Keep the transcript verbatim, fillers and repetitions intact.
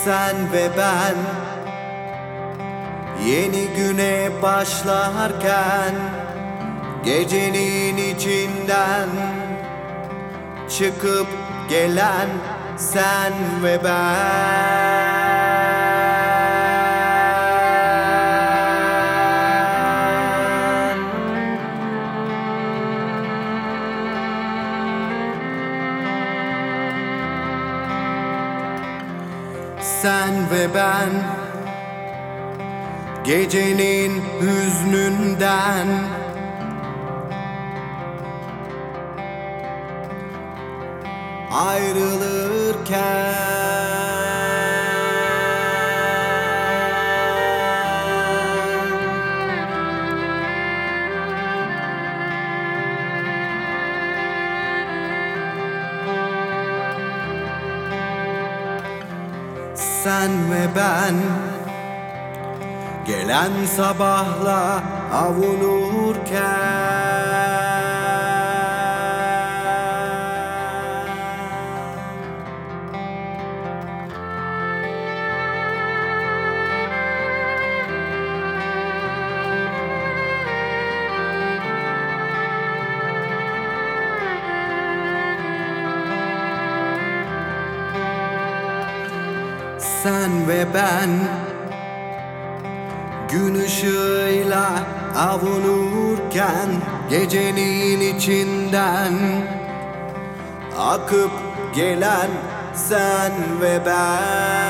sen ve ben, yeni güne başlarken gecenin içinden çıkıp gelen sen ve ben. Sen ve ben, gecenin hüznünden ayrılırken sen ve ben, gelen sabahla avunurken sen ve ben, gün ışığıyla avunurken gecenin içinden akıp gelen sen ve ben.